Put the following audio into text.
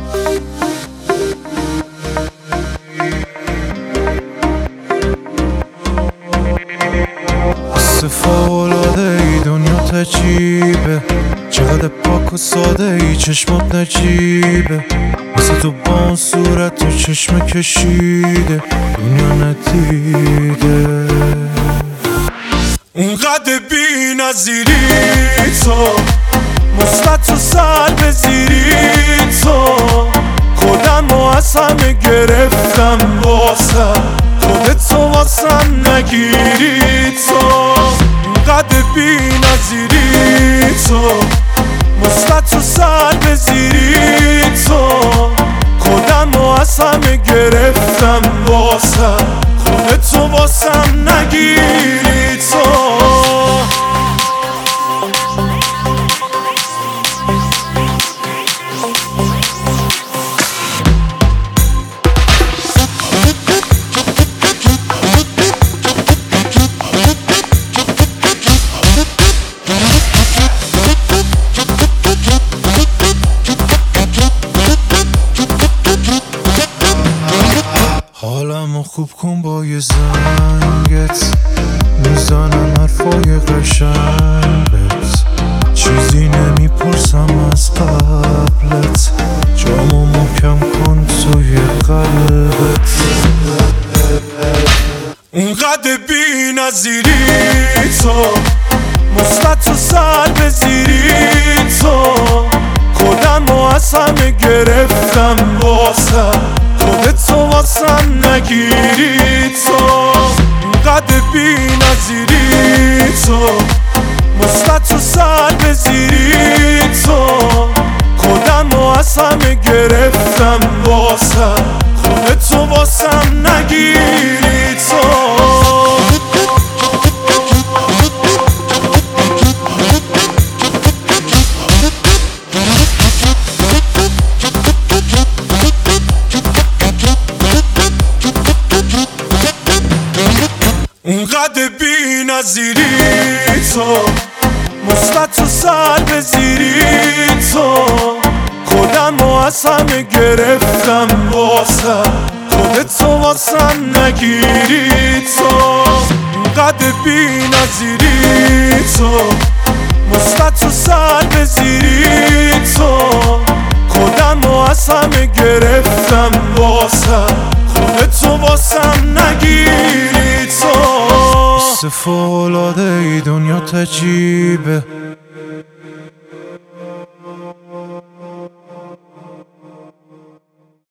فوق‌العاده ای دنیا تجیبه، چقدر پاک و ساده ای چشمات نجیبه، مثل تو با اون صورت تو چشم کشیده دنیا ندیده. اونقدر بی نظیری تو، مثبت و سلب زیری تو، خودمو از همه گرفتم واسم، خودت تو واسم نگیری تو. اونقدر بی نظیری تو، مثبت و سلب زیری تو، خودمو از همه گرفتم واسم، خودت تو واسم نگیری تو. حالمو خوب کن با یه زنگت، میزنم حرفای قشنگت، چیزی نمیپرسم از قبلت، جامو محکم کن توی قلبت. اونقدر بی نظیری تو، مثبت و سلب زیری تو، خودمو از همه گرفتم واسم، خودت تو واسم نگیری تو. اونقدر بی نظیری تو، مثبت و سلب زیری تو، خودمو از همه گرفتم واسم، خودت تو واسم نگیری تو. اونقدر بی نظیری تو، مثبت و سلب زیری تو، خودمو از همه گرفتم واسم، خودت تو واسم نگیری تو. اونقدر بی نظیری تو، مثبت و سلب زیری تو، خودمو از همه گرفتم واسم، خودت تو واسم نگیری تو. فوق‌العاده ای دنیا تجیبه،